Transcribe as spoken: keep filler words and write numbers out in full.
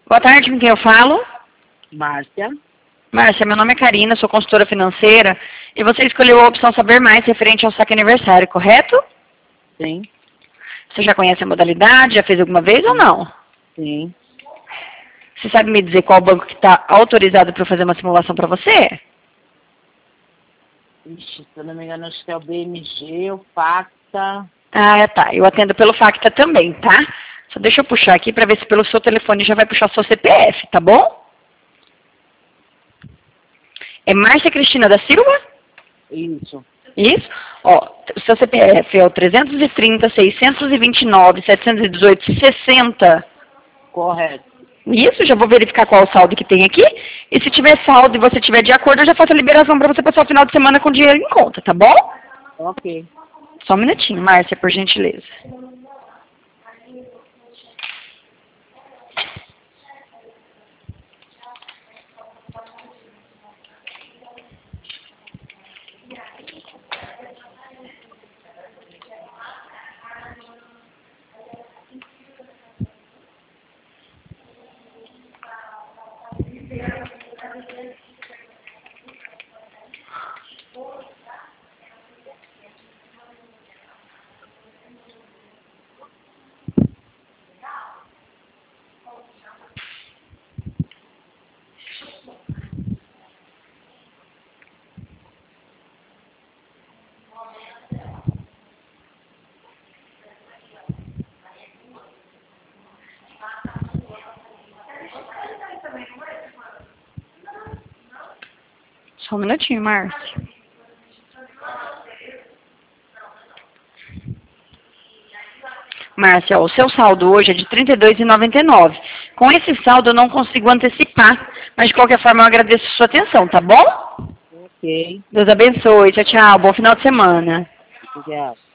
Boa tarde, com quem eu falo? Márcia. Márcia, meu nome é Karina, sou consultora financeira e você escolheu a opção Saber Mais referente ao saque aniversário, correto? Sim. Você já conhece a modalidade? Já fez alguma vez ou não? Sim. Você sabe me dizer qual banco que está autorizado para fazer uma simulação para você? Ixi, se eu não me engano, acho que é o B M G, o Facta. Ah, tá. Eu atendo pelo Facta também, tá? Só deixa eu puxar aqui para ver se pelo seu telefone já vai puxar seu C P F, tá bom? É Márcia Cristina da Silva? Isso. Isso? Ó, o seu C P F é o trezentos e trinta, seiscentos e vinte e nove, setecentos e dezoito, sessenta. Correto. Isso, já vou verificar qual o saldo que tem aqui. E se tiver saldo e você tiver de acordo, eu já faço a liberação para você passar o final de semana com dinheiro em conta, tá bom? Ok. Só um minutinho, Márcia, por gentileza. Só um minutinho, Márcia. Márcia, o seu saldo hoje é de trinta e dois reais e noventa e nove centavos. Com esse saldo eu não consigo antecipar, mas de qualquer forma eu agradeço a sua atenção, tá bom? Ok. Deus abençoe. Tchau, tchau. Bom final de semana. Obrigado.